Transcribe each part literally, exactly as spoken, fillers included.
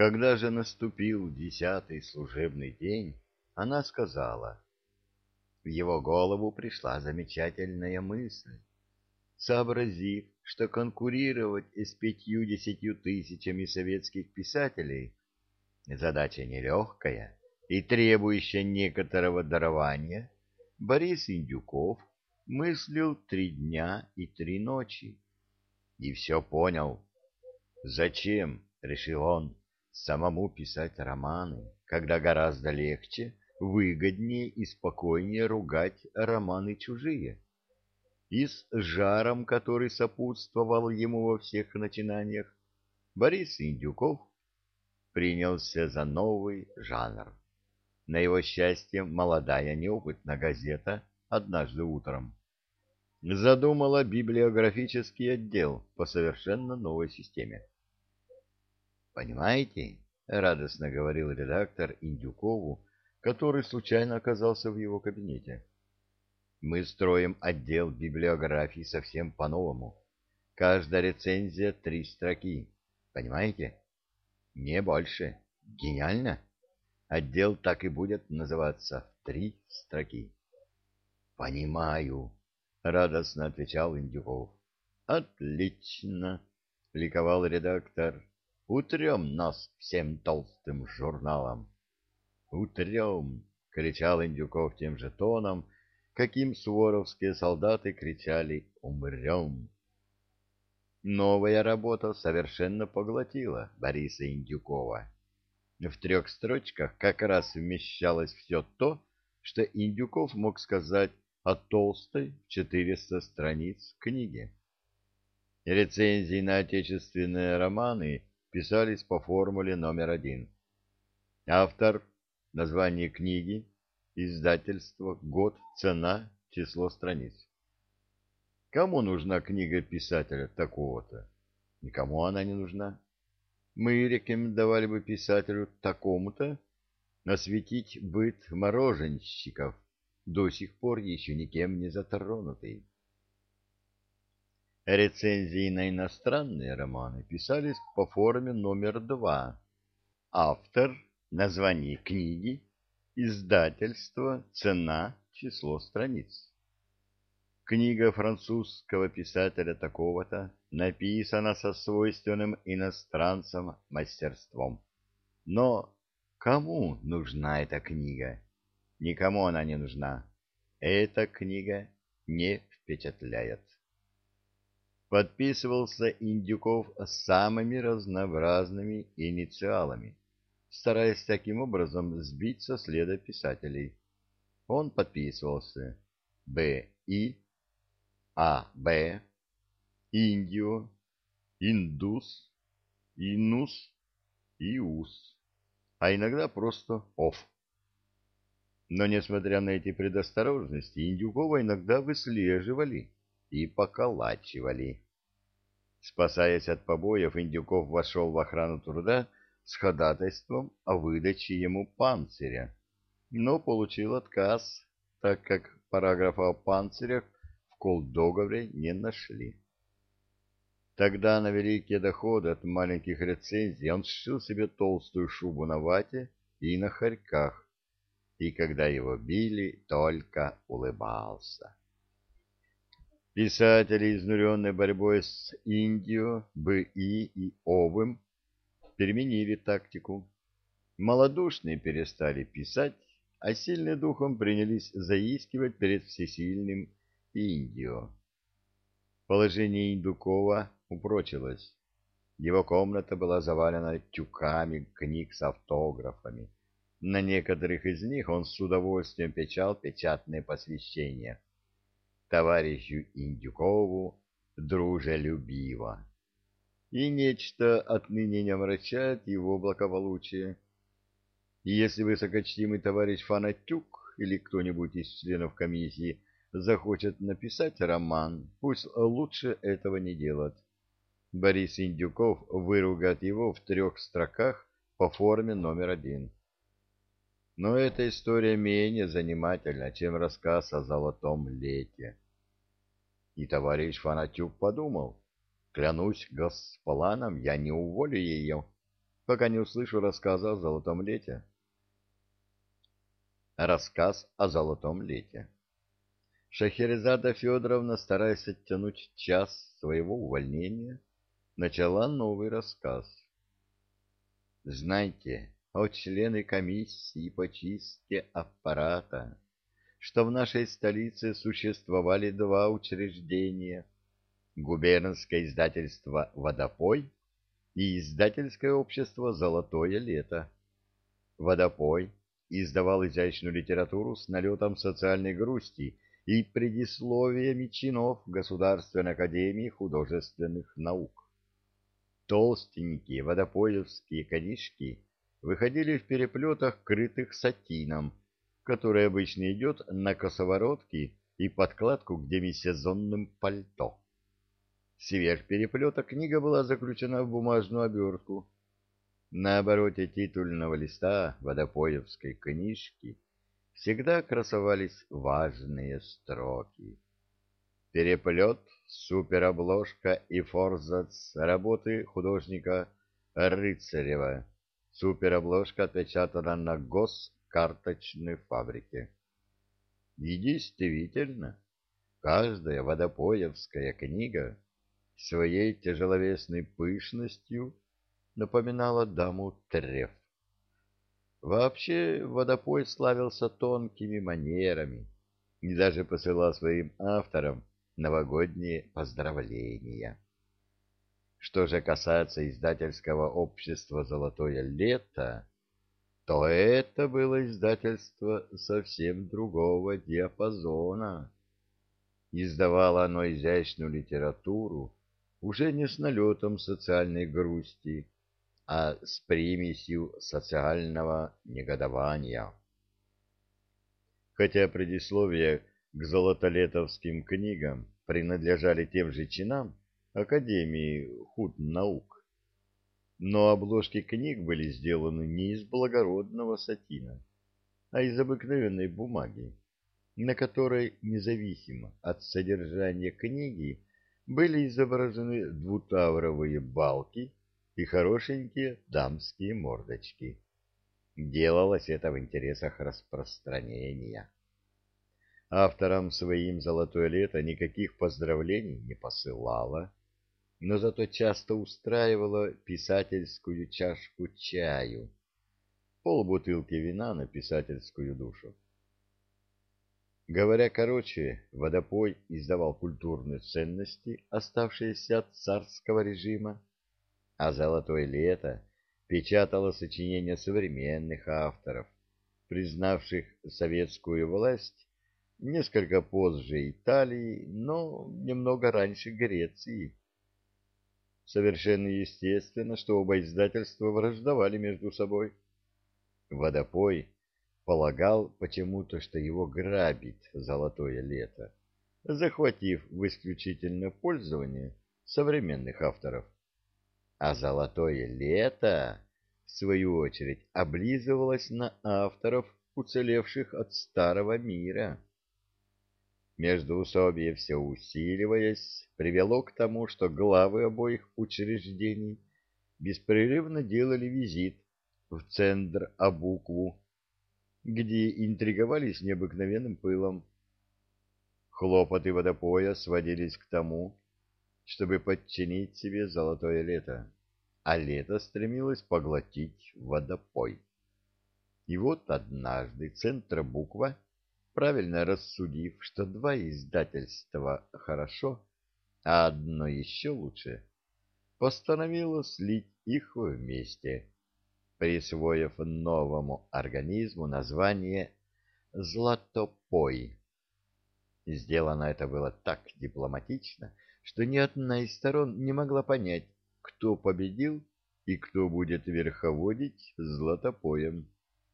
Когда же наступил десятый служебный день, она сказала, в его голову пришла замечательная мысль. Сообразив, что конкурировать с пятью-десятью тысячами советских писателей задача нелегкая и требующая некоторого дарования, Борис Индюков мыслил три дня и три ночи. И все понял. Зачем, решил он, самому писать романы, когда гораздо легче, выгоднее и спокойнее ругать романы чужие? И с жаром, который сопутствовал ему во всех начинаниях, Борис Индюков принялся за новый жанр. На его счастье, молодая неопытная газета однажды утром задумала библиографический отдел по совершенно новой системе. «Понимаете?» — радостно говорил редактор Индюкову, который случайно оказался в его кабинете. «Мы строим отдел библиографии совсем по-новому. Каждая рецензия — три строки. Понимаете? Не больше. Гениально? Отдел так и будет называться «Три строки». «Понимаю», — радостно отвечал Индюков. «Отлично», — ликовал редактор. «Утрем нас всем толстым журналом». «Утрем!» — кричал Индюков тем же тоном, каким суворовские солдаты кричали «Умрем!». Новая работа совершенно поглотила Бориса Индюкова. В трех строчках как раз вмещалось все то, что Индюков мог сказать о толстой в четыреста страниц книге. Рецензии на отечественные романы писались по формуле номер один. Автор, название книги, издательство, год, цена, число страниц. Кому нужна книга писателя такого-то? Никому она не нужна. Мы рекомендовали бы писателю такому-то осветить быт мороженщиков, до сих пор еще никем не затронутый. Рецензии на иностранные романы писались по форме номер два. Автор, название книги, издательство, цена, число страниц. Книга французского писателя такого-то написана со свойственным иностранцам мастерством. Но кому нужна эта книга? Никому она не нужна. Эта книга не впечатляет. Подписывался Индюков самыми разнообразными инициалами, стараясь таким образом сбить со следа писателей. Он подписывался Б И, А Б, Индио, Индус, Инус, Иус, а иногда просто Оф. Но, несмотря на эти предосторожности, Индюкова иногда выслеживали и поколачивали. Спасаясь от побоев, Индюков вошел в охрану труда с ходатайством о выдаче ему панциря, но получил отказ, так как параграфа о панцирях в колдоговоре не нашли. Тогда на великие доходы от маленьких рецензий он сшил себе толстую шубу на вате и на хорьках, и когда его били, только улыбался. Писатели, изнуренные борьбой с Индио, Б И и Овым, переменили тактику. Малодушные перестали писать, а сильные духом принялись заискивать перед всесильным Индио. Положение Индюкова упрочилось. Его комната была завалена тюками книг с автографами. На некоторых из них он с удовольствием печатал печатные посвящения. Товарищу Индюкову дружелюбиво. И нечто отныне не омрачает его благополучие. И если высокочтимый товарищ Фанатюк или кто-нибудь из членов комиссии захочет написать роман, пусть лучше этого не делать. Борис Индюков выругает его в трех строках по форме номер один. Но эта история менее занимательна, чем рассказ о золотом лете. И товарищ Фанатюк подумал: клянусь Госпланом, я не уволю ее. пока не услышу рассказа о золотом лете. Рассказ о золотом лете. Шахерезада Федоровна, стараясь оттянуть час своего увольнения, начала новый рассказ. Знайте, о члены комиссии по чистке аппарата, что в нашей столице существовали два учреждения: губернское издательство «Водопой» и издательское общество «Золотое лето». «Водопой» издавал изящную литературу с налетом социальной грусти и предисловиями чинов Государственной академии художественных наук. Толстенькие водопоевские книжки выходили в переплетах, крытых сатином, который обычно идет на косоворотки и подкладку к демисезонным пальто. Сверх переплета книга была заключена в бумажную обертку. На обороте титульного листа водопоевской книжки всегда красовались важные строки. Переплет, суперобложка и форзац работы художника Рыцарева. Суперобложка отпечатана на госкарточной фабрике. И действительно, каждая водопоевская книга своей тяжеловесной пышностью напоминала даму Треф. Вообще, Водопой славился тонкими манерами и даже посылал своим авторам новогодние поздравления. Что же касается издательского общества «Золотое лето», то это было издательство совсем другого диапазона. Издавало оно изящную литературу уже не с налетом социальной грусти, а с примесью социального негодования. Хотя предисловия к золотолетовским книгам принадлежали тем же чинам Академии худнаук, но обложки книг были сделаны не из благородного сатина, а из обыкновенной бумаги, на которой, независимо от содержания книги, были изображены двутавровые балки и хорошенькие дамские мордочки. Делалось это в интересах распространения. Авторам своим «Золотое лето» никаких поздравлений не посылала, но зато часто устраивала писательскую чашку чаю, полбутылки вина на писательскую душу. Говоря короче, Водопой издавал культурные ценности, оставшиеся от царского режима, а «Золотое лето» печатало сочинения современных авторов, признавших советскую власть несколько позже Италии, но немного раньше Греции. Совершенно естественно, что оба издательства враждовали между собой. Водопой полагал почему-то, что его грабит «Золотое лето», захватив в исключительное пользование современных авторов. А «Золотое лето», в свою очередь, облизывалось на авторов, уцелевших от старого мира. Междоусобие, все усиливаясь, привело к тому, что главы обоих учреждений беспрерывно делали визит в центр Абукву, где интриговали с необыкновенным пылом. Хлопоты Водопоя сводились к тому, чтобы подчинить себе «Золотое лето», а лето стремилось поглотить Водопой. И вот однажды Центробуква, правильно рассудив, что два издательства хорошо, а одно еще лучше, постановила слить их вместе, присвоив новому организму название «Златопой». Сделано это было так дипломатично, что ни одна из сторон не могла понять, кто победил и кто будет верховодить Златопоем.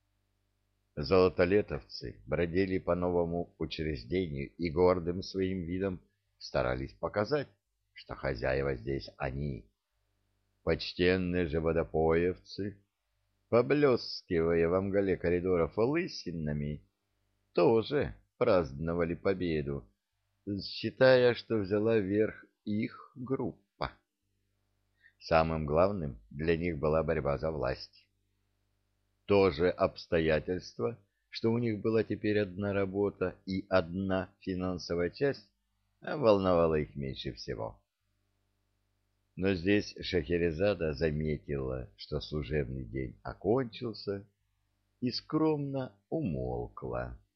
Золотолетовцы бродили по новому учреждению и гордым своим видом старались показать, что хозяева здесь они. Почтенные же водопоевцы, поблескивая во мгле коридоров лысинами, тоже праздновали победу, считая, что взяла верх их группа. Самым главным для них была борьба за власть. То же обстоятельство, что у них была теперь одна работа и одна финансовая часть, волновало их меньше всего. Но здесь Шахерезада заметила, что служебный день окончился, и скромно умолкла.